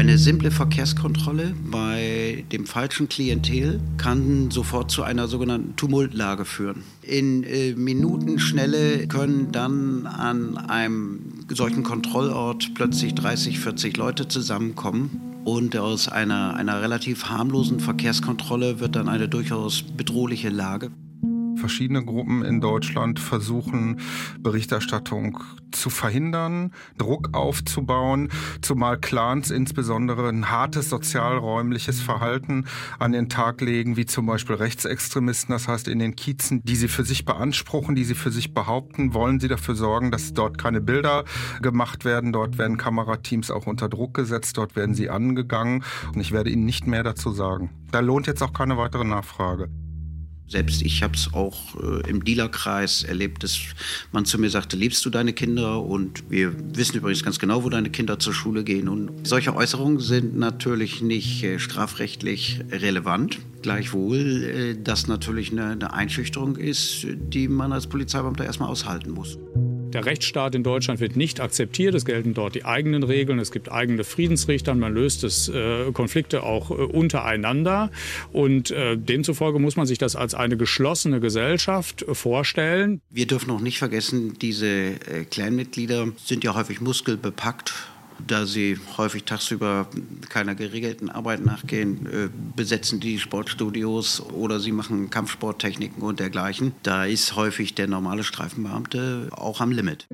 Eine simple Verkehrskontrolle bei dem falschen Klientel kann sofort zu einer sogenannten Tumultlage führen. In Minutenschnelle können dann an einem solchen Kontrollort plötzlich 30, 40 Leute zusammenkommen. Und aus einer relativ harmlosen Verkehrskontrolle wird dann eine durchaus bedrohliche Lage. Verschiedene Gruppen in Deutschland versuchen, Berichterstattung zu verhindern, Druck aufzubauen, zumal Clans insbesondere ein hartes sozialräumliches Verhalten an den Tag legen, wie zum Beispiel Rechtsextremisten. Das heißt, in den Kiezen, die sie für sich beanspruchen, die sie für sich behaupten, wollen sie dafür sorgen, dass dort keine Bilder gemacht werden. Dort werden Kamerateams auch unter Druck gesetzt, dort werden sie angegangen. Und ich werde Ihnen nicht mehr dazu sagen. Da lohnt jetzt auch keine weitere Nachfrage. Selbst ich habe es auch im Dealerkreis erlebt, dass man zu mir sagte, liebst du deine Kinder? Und wir wissen übrigens ganz genau, wo deine Kinder zur Schule gehen. Und solche Äußerungen sind natürlich nicht strafrechtlich relevant. Gleichwohl, das natürlich eine Einschüchterung ist, die man als Polizeibeamter erstmal aushalten muss. Der Rechtsstaat in Deutschland wird nicht akzeptiert. Es gelten dort die eigenen Regeln. Es gibt eigene Friedensrichter. Man löst Konflikte auch untereinander. Und demzufolge muss man sich das als eine geschlossene Gesellschaft vorstellen. Wir dürfen auch nicht vergessen, diese Clanmitglieder sind ja häufig muskelbepackt. Da sie häufig tagsüber keiner geregelten Arbeit nachgehen, besetzen die Sportstudios oder sie machen Kampfsporttechniken und dergleichen. Da ist häufig der normale Streifenbeamte auch am Limit.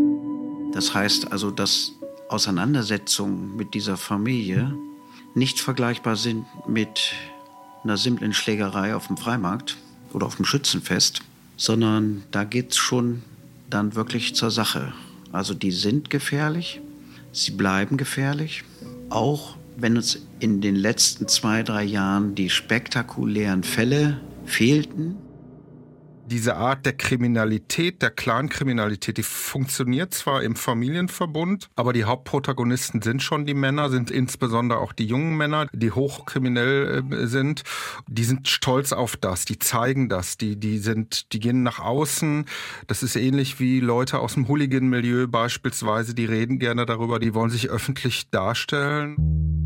Das heißt also, dass Auseinandersetzungen mit dieser Familie nicht vergleichbar sind mit einer simplen Schlägerei auf dem Freimarkt oder auf dem Schützenfest, sondern da geht es schon dann wirklich zur Sache. Also die sind gefährlich. Sie bleiben gefährlich, auch wenn uns in den letzten 2-3 Jahren die spektakulären Fälle fehlten. Diese Art der Kriminalität, der Clankriminalität, die funktioniert zwar im Familienverbund, aber die Hauptprotagonisten sind schon die Männer, sind insbesondere auch die jungen Männer, die hochkriminell sind. Die sind stolz auf das, die zeigen das, die gehen nach außen. Das ist ähnlich wie Leute aus dem Hooligan-Milieu beispielsweise, die reden gerne darüber, die wollen sich öffentlich darstellen.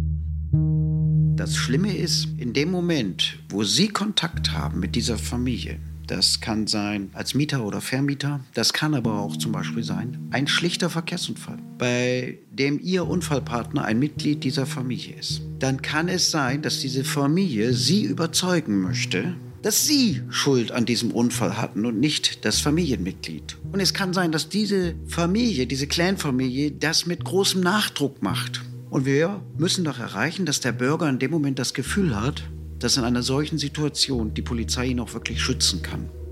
Das Schlimme ist, in dem Moment, wo Sie Kontakt haben mit dieser Familie, das kann sein als Mieter oder Vermieter. Das kann aber auch zum Beispiel sein ein schlichter Verkehrsunfall, bei dem Ihr Unfallpartner ein Mitglied dieser Familie ist. Dann kann es sein, dass diese Familie Sie überzeugen möchte, dass Sie Schuld an diesem Unfall hatten und nicht das Familienmitglied. Und es kann sein, dass diese Familie, diese Clanfamilie, das mit großem Nachdruck macht. Und wir müssen doch erreichen, dass der Bürger in dem Moment das Gefühl hat, dass in einer solchen Situation die Polizei ihn auch wirklich schützen kann.